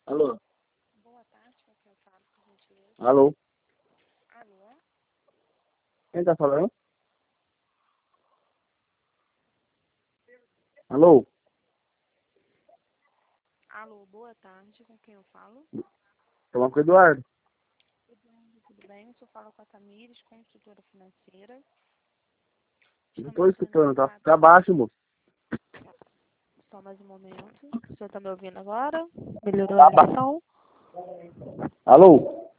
Alô? Boa tarde, com quem eu falo, por gentileza? Alô? Alô? Quem tá falando? Alô? Alô, boa tarde, com quem eu falo? Falando com o Eduardo. Tudo bem? Eu só falo com a Tamires, consultora financeira. Não Estamos tô entrando em escutando, contato. tá baixo, moço. Só mais um momento. O senhor está me ouvindo agora? Melhorou Tá a baixo. ligação? Alô?